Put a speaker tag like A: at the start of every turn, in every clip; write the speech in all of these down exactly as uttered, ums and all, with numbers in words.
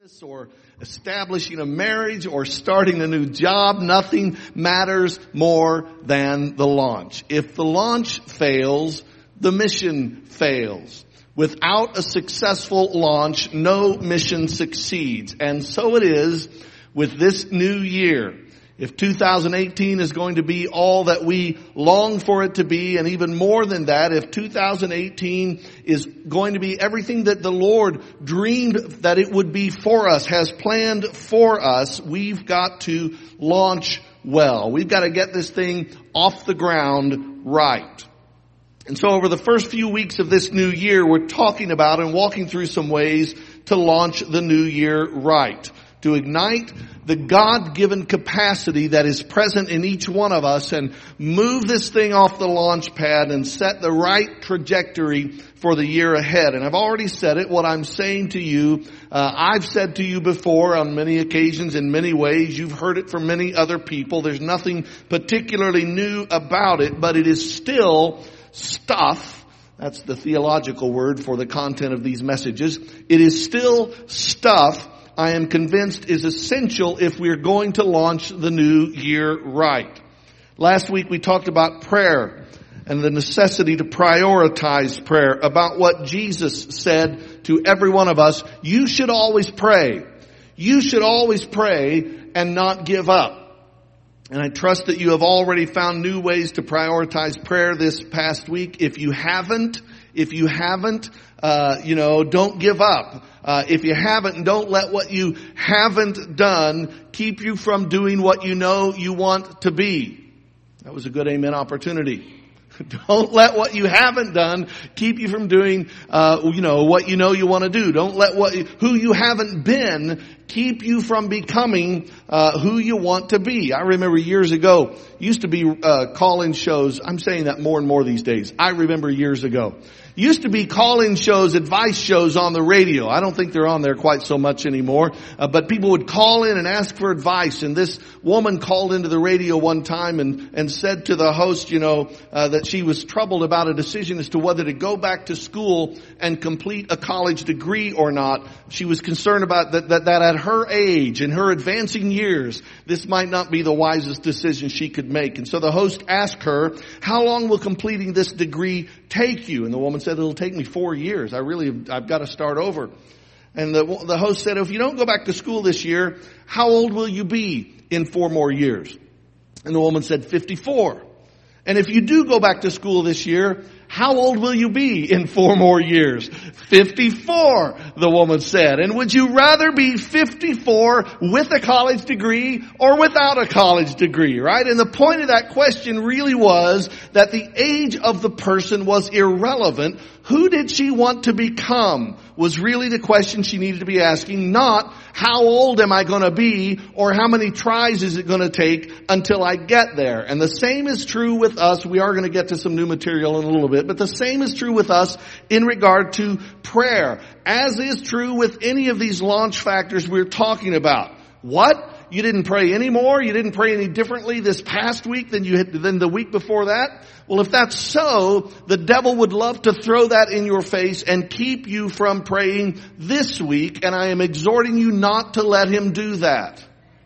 A: business or establishing a marriage or starting a new job, nothing matters more than the launch. If the launch fails, the mission fails. Without a successful launch, no mission succeeds. And so it is with this new year. If two thousand eighteen is going to be all that we long for it to be, and even more than that, if two thousand eighteen is going to be everything that the Lord dreamed that it would be for us, has planned for us, we've got to launch well. We've got to get this thing off the ground right. And so over the first few weeks of this new year, we're talking about and walking through some ways to launch the new year right. To ignite the God-given capacity that is present in each one of us and move this thing off the launch pad and set the right trajectory for the year ahead. And I've already said it, what I'm saying to you, uh, I've said to you before on many occasions in many ways. You've heard it from many other people. There's nothing particularly new about it, but it is still stuff. That's the theological word for the content of these messages. It is still stuff I am convinced is essential if we're going to launch the new year right. Last week we talked about prayer and the necessity to prioritize prayer, about what Jesus said to every one of us. You should always pray. You should always pray and not give up. And I trust that you have already found new ways to prioritize prayer this past week. If you haven't, if you haven't, uh, you know, don't give up. Uh, if you haven't, don't let what you haven't done keep you from doing what you know you want to be. That was a good amen opportunity. Don't let what you haven't done keep you from doing, uh, you know, what you know you want to do. Don't let what you, who you haven't been keep you from becoming uh, who you want to be. I remember years ago, used to be uh, call-in shows. I'm saying that more and more these days. I remember years ago. Used to be call-in shows, advice shows on the radio. I don't think they're on there quite so much anymore. Uh, but people would call in and ask for advice. And this woman called into the radio one time and, and said to the host, you know, uh, that she was troubled about a decision as to whether to go back to school and complete a college degree or not. She was concerned about that, that, that at her age, in her advancing years, this might not be the wisest decision she could make. And so the host asked her, how long will completing this degree take you? And the woman said, it'll take me four years. I really, I've got to start over. And the, the host said, if you don't go back to school this year, how old will you be in four more years? And the woman said, fifty-four. And if you do go back to school this year, how old will you be in four more years? fifty-four, the woman said. And would you rather be fifty-four with a college degree or without a college degree, right? And the point of that question really was that the age of the person was irrelevant. Who did she want to become was really the question she needed to be asking, not how old am I going to be or how many tries is it going to take until I get there. And the same is true with us. We are going to get to some new material in a little bit, but the same is true with us in regard to prayer, as is true with any of these launch factors we're talking about. What? You didn't pray any more? You didn't pray any differently this past week than you had, than the week before that? Well, if that's so, the devil would love to throw that in your face and keep you from praying this week, and I am exhorting you not to let him do that.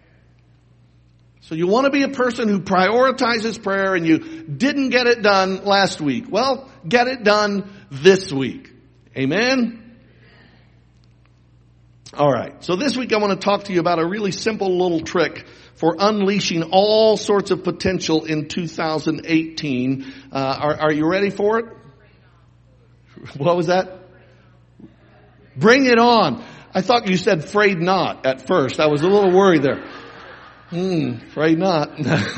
A: So you want to be a person who prioritizes prayer and you didn't get it done last week. Well, get it done this week. Amen? All right. So this week I want to talk to you about a really simple little trick for unleashing all sorts of potential in two thousand eighteen. Uh, are, are you ready for it? What was that? Bring it on. I thought you said "afraid not" at first. I was a little worried there. Hmm, afraid not.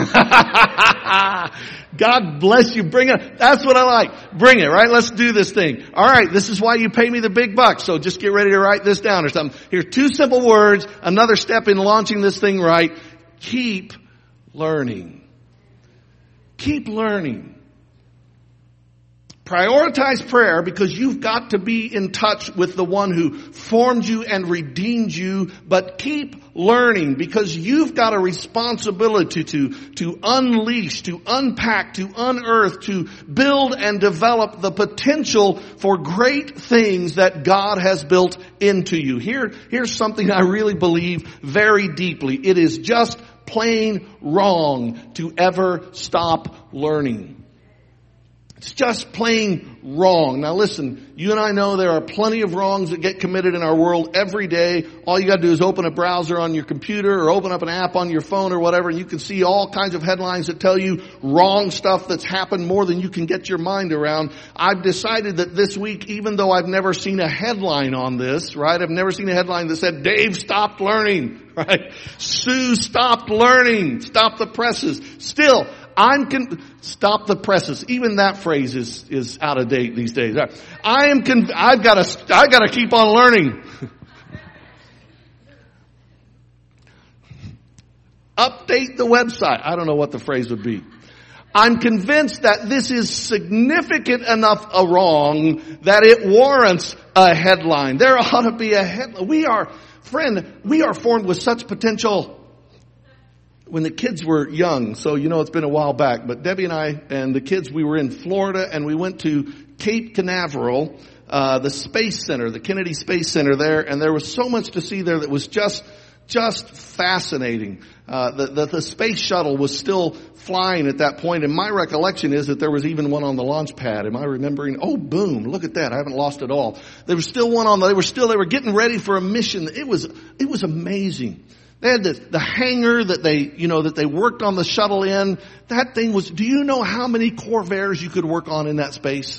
A: God bless you. Bring it. That's what I like. Bring it, right? Let's do this thing. All right. This is why you pay me the big bucks. So just get ready to write this down or something. Here's two simple words. Another step in launching this thing right. Keep learning. Keep learning. Prioritize prayer because you've got to be in touch with the one who formed you and redeemed you, but keep learning because you've got a responsibility to, to unleash, to unpack, to unearth, to build and develop the potential for great things that God has built into you. Here, here's something I really believe very deeply. It is just plain wrong to ever stop learning. It's just plain wrong. Now listen, you and I know there are plenty of wrongs that get committed in our world every day. All you got to do is open a browser on your computer or open up an app on your phone or whatever, and you can see all kinds of headlines that tell you wrong stuff that's happened more than you can get your mind around. I've decided that this week, even though I've never seen a headline on this, right? I've never seen a headline that said, Dave stopped learning, right? Sue stopped learning, stop the presses. Still, I'm con- stop the presses. Even that phrase is is out of date these days. I am con- I've got to I got to keep on learning. Update the website. I don't know what the phrase would be. I'm convinced that this is significant enough a wrong that it warrants a headline. There ought to be a headline. We are, friend, we are formed with such potential. When the kids were young, so you know it's been a while back, but Debbie and I and the kids, we were in Florida and we went to Cape Canaveral, uh, the Space Center, the Kennedy Space Center there, and there was so much to see there that was just, just fascinating. Uh, the, the, the space shuttle was still flying at that point, and my recollection is that there was even one on the launch pad. Am I remembering? Oh, boom, look at that. I haven't lost it all. There was still one on the, they were still, they were getting ready for a mission. It was, it was amazing. They had the, the hangar that they, you know, that they worked on the shuttle in. That thing was, do you know how many Corvairs you could work on in that space?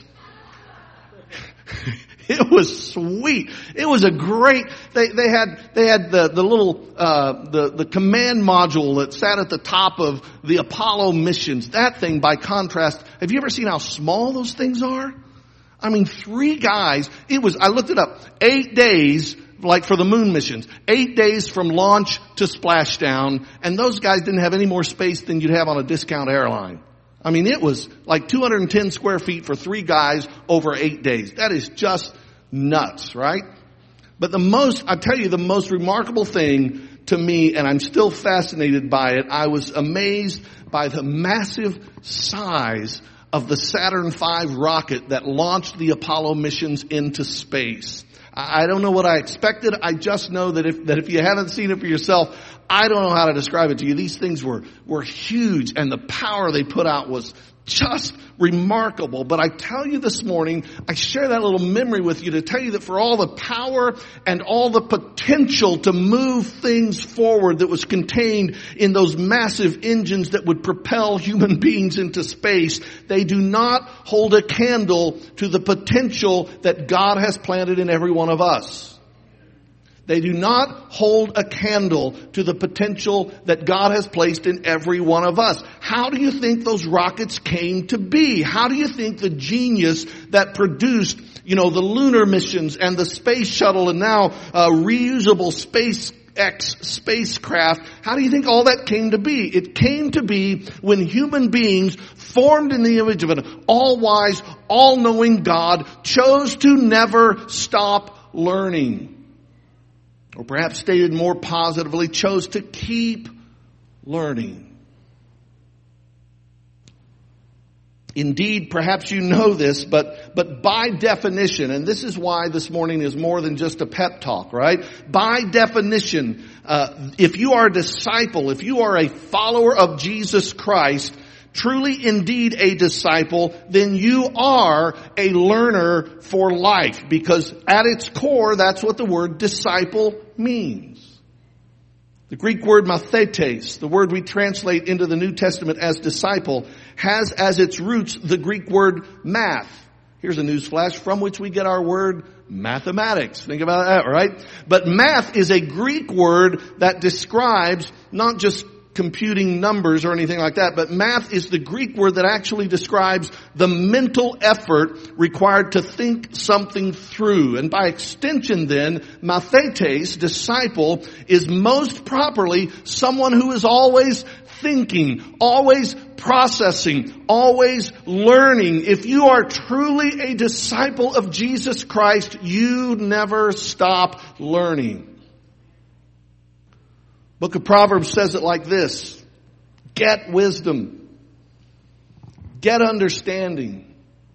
A: It was sweet. It was a great, they, they had, they had the, the little, uh, the, the command module that sat at the top of the Apollo missions. That thing, by contrast, have you ever seen how small those things are? I mean, three guys, it was, I looked it up, eight days, like for the moon missions, eight days from launch to splashdown, and those guys didn't have any more space than you'd have on a discount airline. I mean, it was like two hundred ten square feet for three guys over eight days. That is just nuts, right? But the most, I tell you, the most remarkable thing to me, and I'm still fascinated by it, I was amazed by the massive size of the Saturn five rocket that launched the Apollo missions into space. I don't know what I expected. I just know that if, that if you haven't seen it for yourself, I don't know how to describe it to you. These things were, were huge, and the power they put out was just remarkable. But I tell you this morning, I share that little memory with you to tell you that for all the power and all the potential to move things forward that was contained in those massive engines that would propel human beings into space, they do not hold a candle to the potential that God has planted in every one of us. They do not hold a candle to the potential that God has placed in every one of us. How do you think those rockets came to be? How do you think the genius that produced, you know, the lunar missions and the space shuttle and now uh, reusable SpaceX spacecraft, how do you think all that came to be? It came to be when human beings formed in the image of an all-wise, all-knowing God chose to never stop learning. Or perhaps stated more positively, chose to keep learning. Indeed, perhaps you know this, but, but by definition, and this is why this morning is more than just a pep talk, right? By definition, uh, if you are a disciple, if you are a follower of Jesus Christ, truly indeed a disciple, then you are a learner for life. Because at its core, that's what the word disciple means. The Greek word mathetes, the word we translate into the New Testament as disciple, has as its roots the Greek word math. Here's a newsflash, from which we get our word mathematics. Think about that, right? But math is a Greek word that describes not just computing numbers or anything like that, but math is the Greek word that actually describes the mental effort required to think something through. And by extension then, mathetes, disciple, is most properly someone who is always thinking, always processing, always learning. If you are truly a disciple of Jesus Christ, you never stop learning. Book of Proverbs says it like this: get wisdom, get understanding.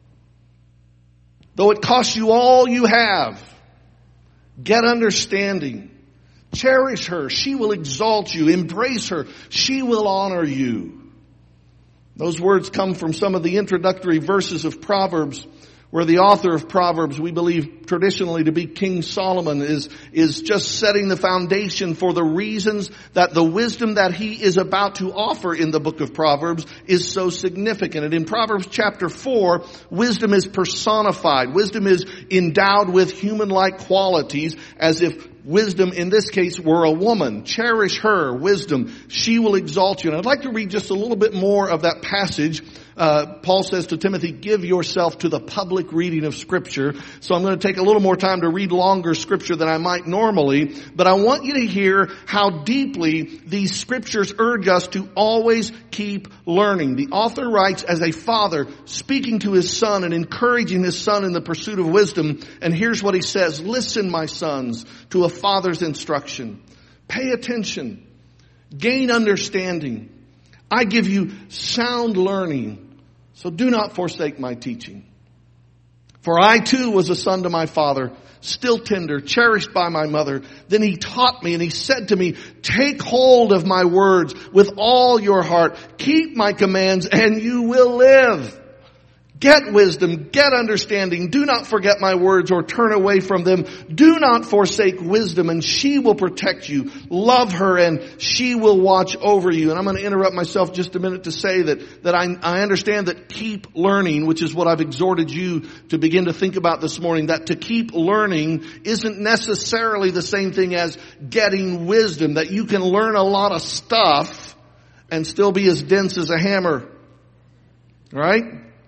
A: Though it costs you all you have, get understanding. Cherish her. She will exalt you. Embrace her. She will honor you. Those words come from some of the introductory verses of Proverbs, where the author of Proverbs, we believe traditionally to be King Solomon, is, is just setting the foundation for the reasons that the wisdom that he is about to offer in the book of Proverbs is so significant. And in Proverbs chapter four, wisdom is personified. Wisdom is endowed with human-like qualities, as if wisdom in this case were a woman. Cherish her, wisdom. She will exalt you. And I'd like to read just a little bit more of that passage. Uh, Paul says to Timothy, give yourself to the public reading of Scripture. So I'm going to take a little more time to read longer Scripture than I might normally. But I want you to hear how deeply these Scriptures urge us to always keep learning. The author writes as a father speaking to his son and encouraging his son in the pursuit of wisdom. And here's what he says: listen, my sons, to a father's instruction. Pay attention. Gain understanding. I give you sound learning. So do not forsake my teaching. For I too was a son to my father, still tender, cherished by my mother. Then he taught me and he said to me, take hold of my words with all your heart. Keep my commands and you will live. Get wisdom, get understanding. Do not forget my words or turn away from them. Do not forsake wisdom, and she will protect you. Love her and she will watch over you. And I'm going to interrupt myself just a minute to say that, that I, I understand that keep learning, which is what I've exhorted you to begin to think about this morning, that to keep learning isn't necessarily the same thing as getting wisdom, that you can learn a lot of stuff and still be as dense as a hammer. Right?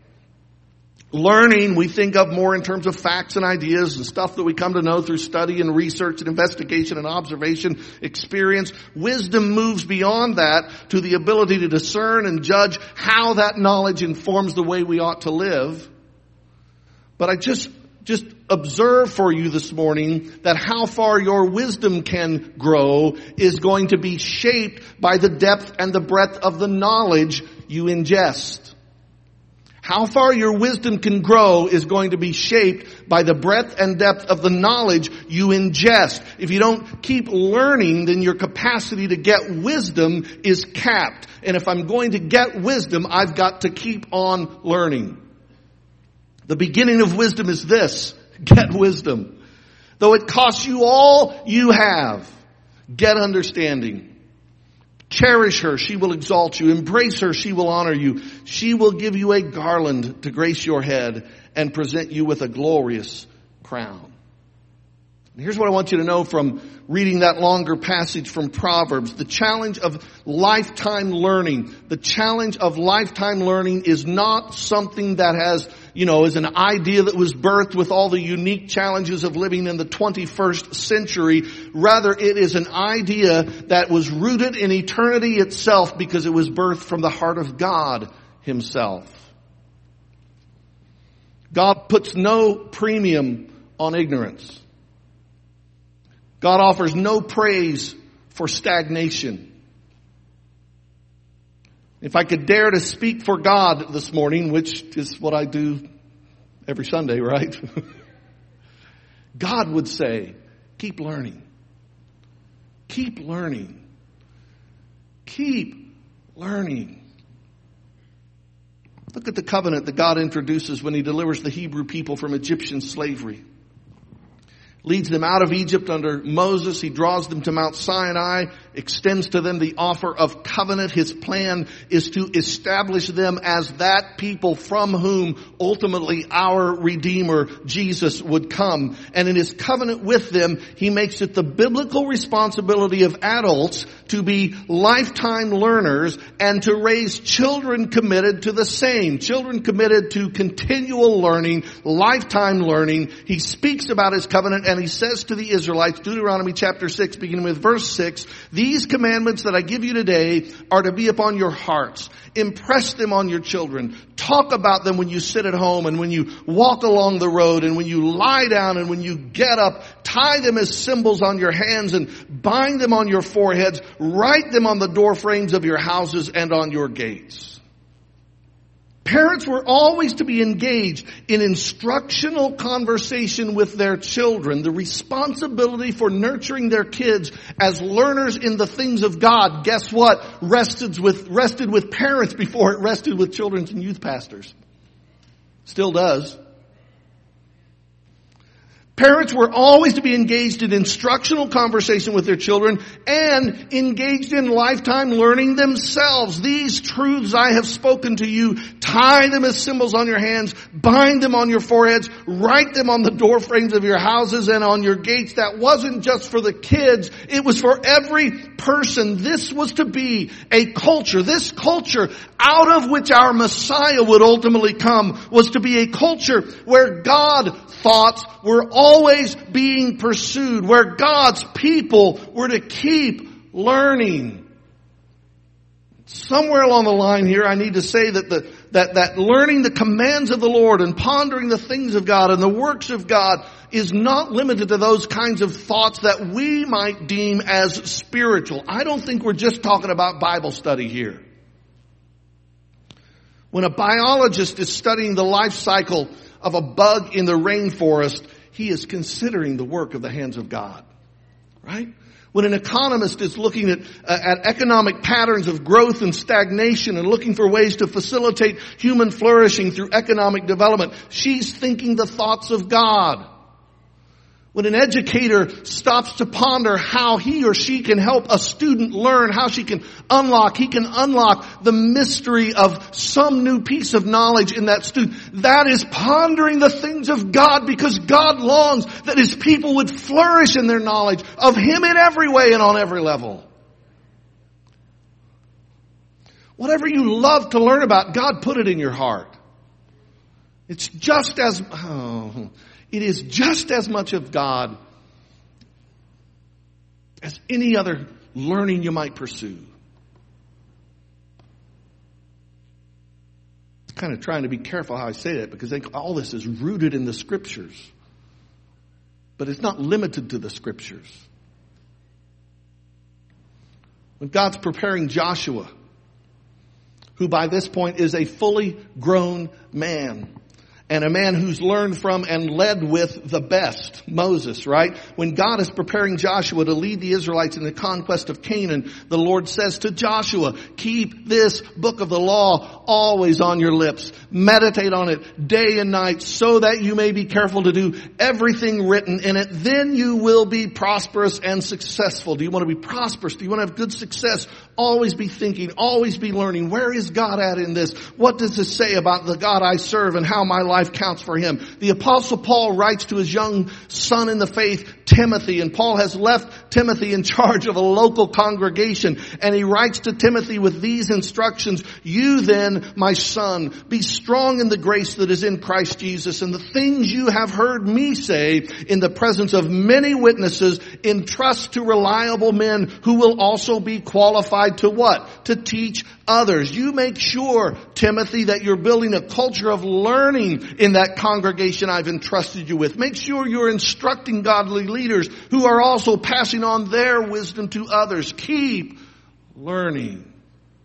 A: Learning, we think of more in terms of facts and ideas and stuff that we come to know through study and research and investigation and observation, experience. Wisdom moves beyond that to the ability to discern and judge how that knowledge informs the way we ought to live. But I just, just observe for you this morning that how far your wisdom can grow is going to be shaped by the depth and the breadth of the knowledge you ingest. How far your wisdom can grow is going to be shaped by the breadth and depth of the knowledge you ingest. If you don't keep learning, then your capacity to get wisdom is capped. And if I'm going to get wisdom, I've got to keep on learning. The beginning of wisdom is this: get wisdom. Though it costs you all you have, get understanding. Cherish her, she will exalt you. Embrace her, she will honor you. She will give you a garland to grace your head and present you with a glorious crown. And here's what I want you to know from reading that longer passage from Proverbs. The challenge of lifetime learning, the challenge of lifetime learning is not something that has, you know, is an idea that was birthed with all the unique challenges of living in the twenty-first century. Rather, it is an idea that was rooted in eternity itself because it was birthed from the heart of God Himself. God puts no premium on ignorance. God offers no praise for stagnation. If I could dare to speak for God this morning, which is what I do every Sunday, right? God would say, keep learning. Keep learning. Keep learning. Look at the covenant that God introduces when He delivers the Hebrew people from Egyptian slavery. Leads them out of Egypt under Moses. He draws them to Mount Sinai, extends to them the offer of covenant. His plan is to establish them as that people from whom ultimately our Redeemer, Jesus, would come. And in His covenant with them, He makes it the biblical responsibility of adults to be lifetime learners and to raise children committed to the same. Children committed to continual learning, lifetime learning. He speaks about His covenant and he says to the Israelites, Deuteronomy chapter six, beginning with verse six, these commandments that I give you today are to be upon your hearts. Impress them on your children. Talk about them when you sit at home and when you walk along the road and when you lie down and when you get up. Tie them as symbols on your hands and bind them on your foreheads. Write them on the door frames of your houses and on your gates. Parents were always to be engaged in instructional conversation with their children. The responsibility for nurturing their kids as learners in the things of God, guess what? Rested with, rested with parents before it rested with children's and youth pastors. Still does. Parents were always to be engaged in instructional conversation with their children and engaged in lifetime learning themselves. These truths I have spoken to you, tie them as symbols on your hands, bind them on your foreheads, write them on the door frames of your houses and on your gates. That wasn't just for the kids, it was for every person. This was to be a culture. This culture out of which our Messiah would ultimately come was to be a culture where God thoughts were always being pursued, where God's people were to keep learning. Somewhere along the line here, I need to say that the, that, that learning the commands of the Lord and pondering the things of God and the works of God is not limited to those kinds of thoughts that we might deem as spiritual. I don't think we're just talking about Bible study here. When a biologist is studying the life cycle of a bug in the rainforest, he is considering the work of the hands of God. Right? When an economist is looking at, uh, at economic patterns of growth and stagnation and looking for ways to facilitate human flourishing through economic development, she's thinking the thoughts of God. When an educator stops to ponder how he or she can help a student learn, how she can unlock, he can unlock the mystery of some new piece of knowledge in that student, that is pondering the things of God, because God longs that His people would flourish in their knowledge of Him in every way and on every level. Whatever you love to learn about, God put it in your heart. It's just as... Oh, It is just as much of God as any other learning you might pursue. I'm kind of trying to be careful how I say that, because I think all this is rooted in the Scriptures. But it's not limited to the Scriptures. When God's preparing Joshua, who by this point is a fully grown man, and a man who's learned from and led with the best, Moses, right? When God is preparing Joshua to lead the Israelites in the conquest of Canaan, the Lord says to Joshua, keep this book of the law always on your lips. Meditate on it day and night so that you may be careful to do everything written in it. Then you will be prosperous and successful. Do you want to be prosperous? Do you want to have good success? Always be thinking, always be learning. Where is God at in this? What does this say about the God I serve and how my life counts for Him? The Apostle Paul writes to his young son in the faith, Timothy, and Paul has left Timothy in charge of a local congregation, and he writes to Timothy with these instructions: you then, my son, be strong in the grace that is in Christ Jesus, and the things you have heard me say in the presence of many witnesses, entrust to reliable men who will also be qualified to what? To teach others. You make sure, Timothy, that you're building a culture of learning in that congregation I've entrusted you with. Make sure you're instructing godly leaders who are also passing on their wisdom to others. Keep learning.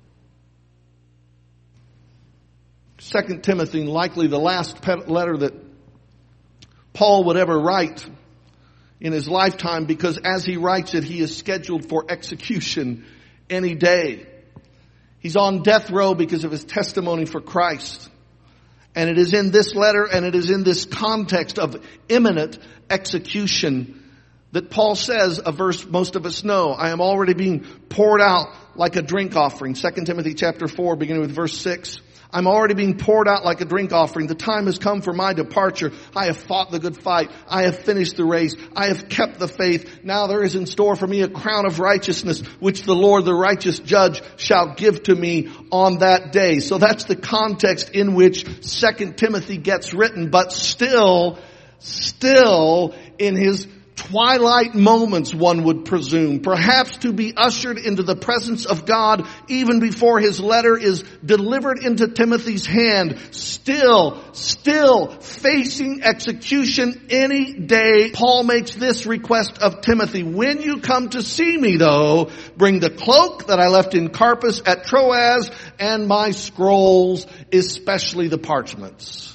A: Second Timothy, likely the last letter that Paul would ever write in his lifetime, because as he writes it, he is scheduled for execution any day. He's on death row because of his testimony for Christ. And it is in this letter and it is in this context of imminent execution that Paul says a verse most of us know. I am already being poured out like a drink offering. Second Timothy chapter four, beginning with verse six. I'm already being poured out like a drink offering. The time has come for my departure. I have fought the good fight. I have finished the race. I have kept the faith. Now there is in store for me a crown of righteousness, which the Lord, the righteous judge, shall give to me on that day. So that's the context in which Second Timothy gets written. But still, still in his twilight moments, one would presume, perhaps to be ushered into the presence of God even before his letter is delivered into Timothy's hand, still, still facing execution any day. Paul makes this request of Timothy: when you come to see me, though, bring the cloak that I left in Carpus at Troas and my scrolls, especially the parchments.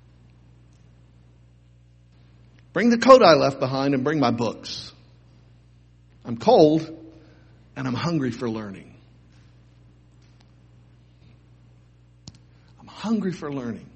A: Bring the coat I left behind and bring my books. I'm cold and I'm hungry for learning. I'm hungry for learning.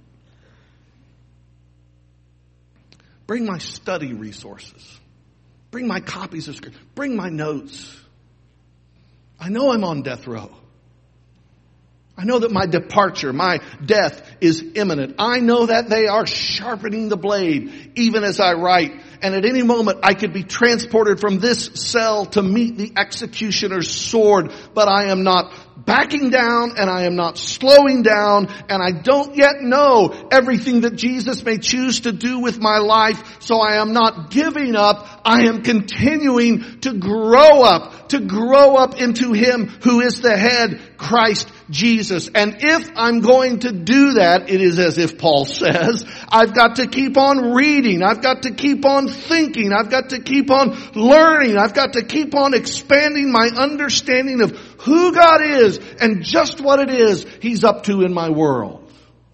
A: Bring my study resources. Bring my copies of scripture. Bring my notes. I know I'm on death row. I know that my departure, my death is imminent. I know that they are sharpening the blade even as I write. And at any moment I could be transported from this cell to meet the executioner's sword. But I am not backing down and I am not slowing down, and I don't yet know everything that Jesus may choose to do with my life. So I am not giving up. I am continuing to grow up, to grow up into him who is the head, Christ Jesus. And if I'm going to do that, it is as if Paul says, I've got to keep on reading. I've got to keep on thinking. I've got to keep on learning. I've got to keep on expanding my understanding of who God is and just what it is he's up to in my world.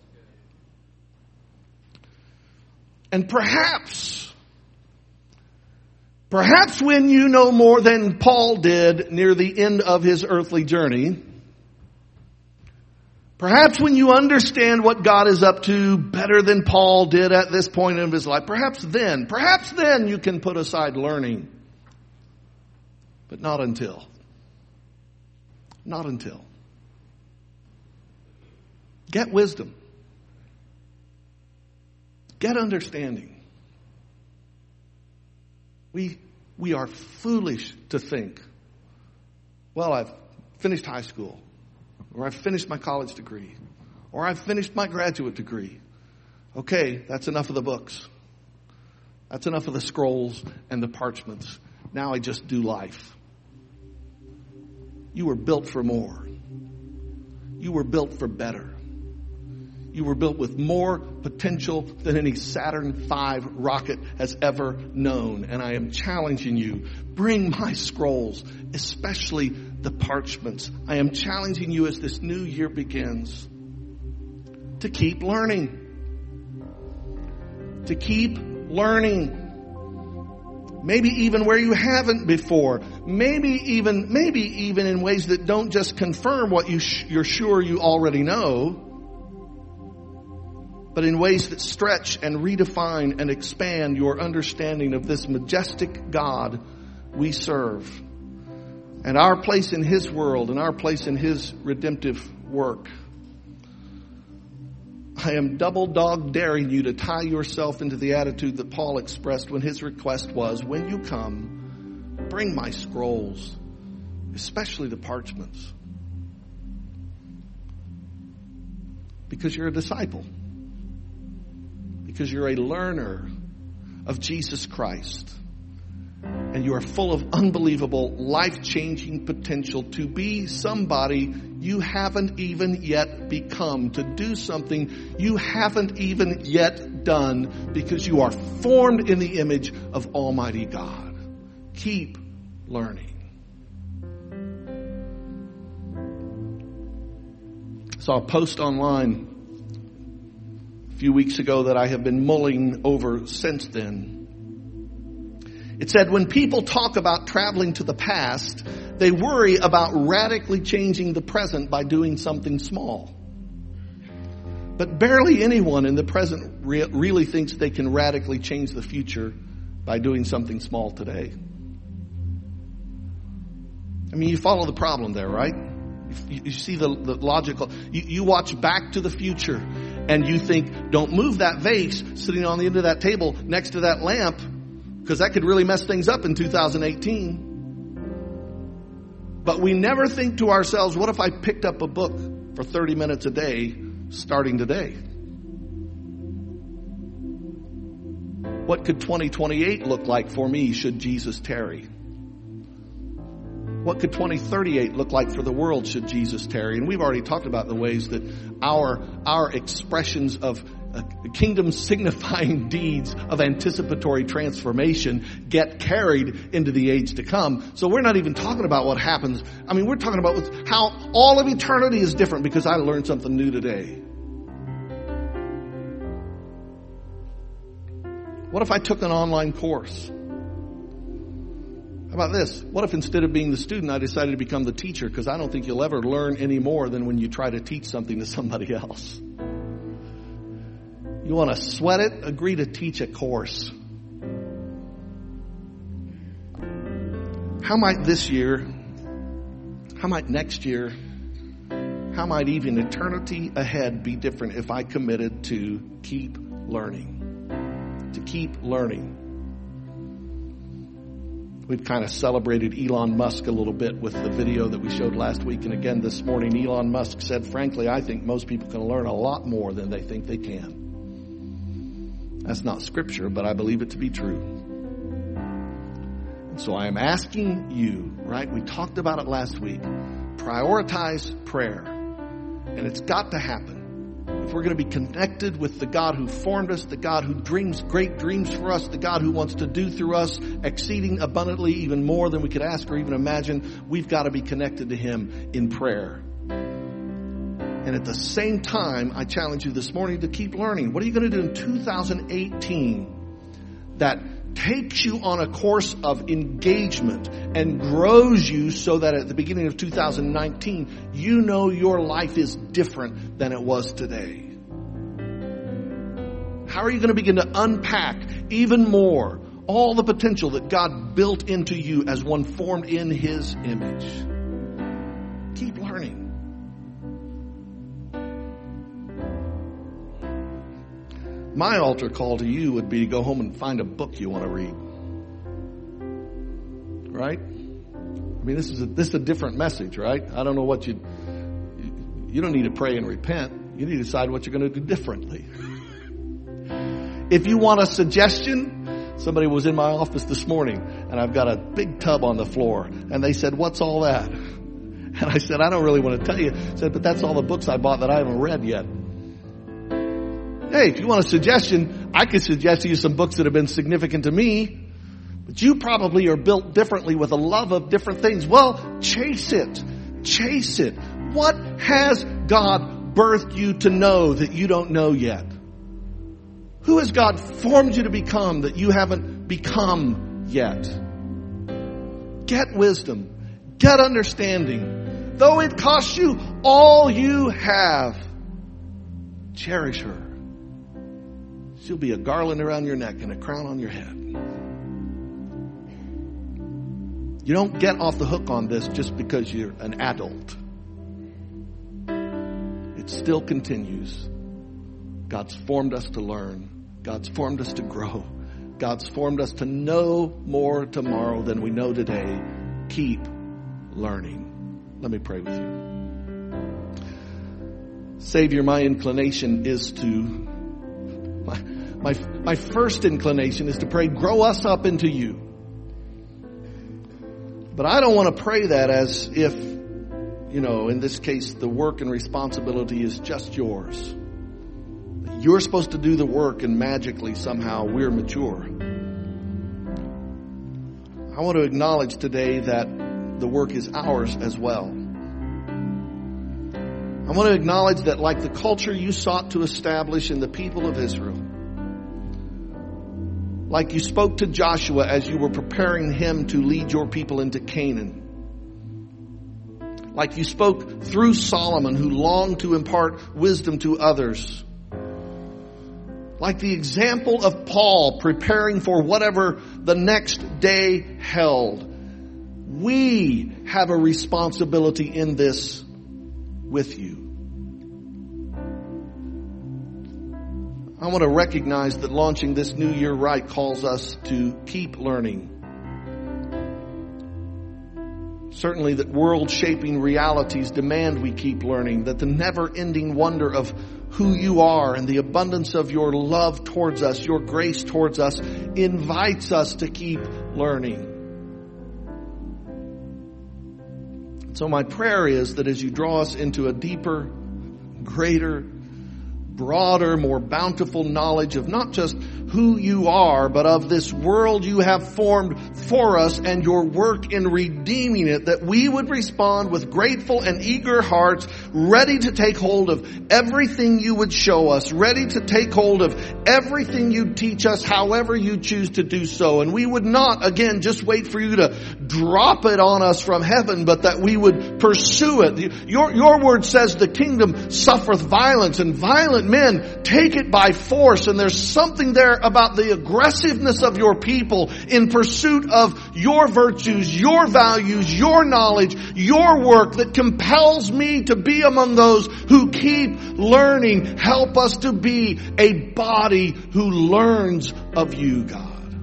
A: And perhaps, perhaps when you know more than Paul did near the end of his earthly journey, perhaps when you understand what God is up to better than Paul did at this point in his life, perhaps then, perhaps then you can put aside learning. But not until. Not until. Get wisdom. Get understanding. We, we are foolish to think, well, I've finished high school, or I've finished my college degree, or I've finished my graduate degree. Okay, that's enough of the books. That's enough of the scrolls and the parchments. Now I just do life. You were built for more. You were built for better. You were built with more potential than any Saturn five rocket has ever known. And I am challenging you, bring my scrolls, especially the parchments. I am challenging you as this new year begins to keep learning. To keep learning. Maybe even where you haven't before. Maybe even, maybe even in ways that don't just confirm what you sh- you're sure you already know, but in ways that stretch and redefine and expand your understanding of this majestic God we serve, and our place in his world and our place in his redemptive work. I am double dog daring you to tie yourself into the attitude that Paul expressed when his request was, when you come, bring my scrolls, especially the parchments. Because you're a disciple. Because you're a learner of Jesus Christ. And you are full of unbelievable, life-changing potential to be somebody you haven't even yet become, to do something you haven't even yet done, because you are formed in the image of Almighty God. Keep learning. I saw a post online a few weeks ago that I have been mulling over since then. It said, when people talk about traveling to the past, they worry about radically changing the present by doing something small. But barely anyone in the present re- really thinks they can radically change the future by doing something small today. I mean, you follow the problem there, right? You, you see the, the logical. You, you watch Back to the Future and you think, don't move that vase sitting on the end of that table next to that lamp, because that could really mess things up in two thousand eighteen. But we never think to ourselves, what if I picked up a book for thirty minutes a day starting today? What could twenty twenty-eight look like for me should Jesus tarry? What could twenty thirty-eight look like for the world should Jesus tarry? And we've already talked about the ways that our, our expressions of uh, kingdom signifying deeds of anticipatory transformation get carried into the age to come. So we're not even talking about what happens. I mean, we're talking about how all of eternity is different because I learned something new today. What if I took an online course? How about this? What if instead of being the student, I decided to become the teacher? Because I don't think you'll ever learn any more than when you try to teach something to somebody else. You want to sweat it? Agree to teach a course. How might this year, how might next year, how might even eternity ahead be different if I committed to keep learning? To keep learning. We've kind of celebrated Elon Musk a little bit with the video that we showed last week. And again this morning, Elon Musk said, frankly, I think most people can learn a lot more than they think they can. That's not scripture, but I believe it to be true. And so I am asking you, right? We talked about it last week. Prioritize prayer. And it's got to happen. If we're going to be connected with the God who formed us, the God who dreams great dreams for us, the God who wants to do through us exceeding abundantly even more than we could ask or even imagine, we've got to be connected to Him in prayer. And at the same time, I challenge you this morning to keep learning. What are you going to do in two thousand eighteen that takes you on a course of engagement and grows you so that at the beginning of two thousand nineteen, you know your life is different than it was today? How are you going to begin to unpack even more all the potential that God built into you as one formed in His image? Keep learning. My altar call to you would be to go home and find a book you want to read. Right? I mean, this is a, this is a different message, right? I don't know what you, you don't need to pray and repent. You need to decide what you're going to do differently. If you want a suggestion, somebody was in my office this morning and I've got a big tub on the floor and they said, what's all that? And I said, I don't really want to tell you. I said, but that's all the books I bought that I haven't read yet. Hey, if you want a suggestion, I could suggest to you some books that have been significant to me, but you probably are built differently with a love of different things. Well, chase it. Chase it. What has God birthed you to know that you don't know yet? Who has God formed you to become that you haven't become yet? Get wisdom. Get understanding. Though it costs you all you have, cherish her. She'll be a garland around your neck and a crown on your head. You don't get off the hook on this just because you're an adult. It still continues. God's formed us to learn. God's formed us to grow. God's formed us to know more tomorrow than we know today. Keep learning. Let me pray with you. Savior, my inclination is to My, my, my first inclination is to pray, grow us up into you. But I don't want to pray that as if, you know, in this case, the work and responsibility is just yours. You're supposed to do the work and magically somehow we're mature. I want to acknowledge today that the work is ours as well. I want to acknowledge that like the culture you sought to establish in the people of Israel, like you spoke to Joshua as you were preparing him to lead your people into Canaan, like you spoke through Solomon who longed to impart wisdom to others, like the example of Paul preparing for whatever the next day held, we have a responsibility in this with you. I want to recognize that launching this new year right calls us to keep learning. Certainly that world-shaping realities demand we keep learning, that the never-ending wonder of who you are and the abundance of your love towards us, your grace towards us, invites us to keep learning. So my prayer is that as you draw us into a deeper, greater, broader, more bountiful knowledge of not just who you are, but of this world you have formed for us and your work in redeeming it, that we would respond with grateful and eager hearts, ready to take hold of everything you would show us, ready to take hold of everything you teach us, however you choose to do so. And we would not, again, just wait for you to drop it on us from heaven, but that we would pursue it. Your, your word says the kingdom suffereth violence, and violent men take it by force. And there's something there about the aggressiveness of your people in pursuit of your virtues, your values, your knowledge, your work that compels me to be among those who keep learning. Help us to be a body who learns of you, God.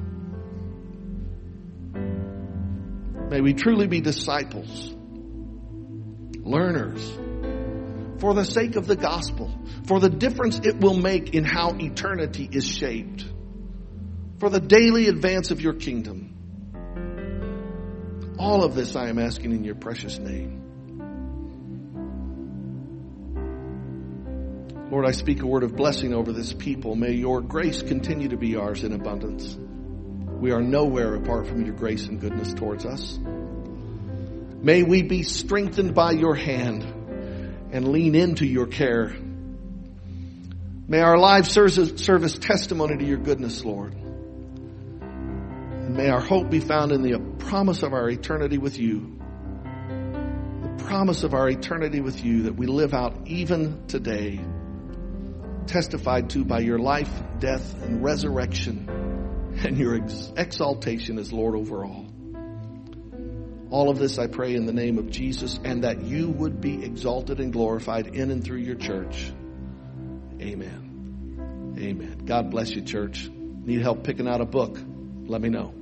A: May we truly be disciples, learners, for the sake of the gospel, for the difference it will make in how eternity is shaped, for the daily advance of your kingdom. All of this I am asking in your precious name. Lord, I speak a word of blessing over this people. May your grace continue to be ours in abundance. We are nowhere apart from your grace and goodness towards us. May we be strengthened by your hand and lean into your care. May our lives serve, serve as testimony to your goodness, Lord. And may our hope be found in the promise of our eternity with you. The promise of our eternity with you that we live out even today, testified to by your life, death, and resurrection, and your ex- exaltation as Lord over all. All of this I pray in the name of Jesus, and that you would be exalted and glorified in and through your church. Amen. Amen. God bless you, church. Need help picking out a book? Let me know.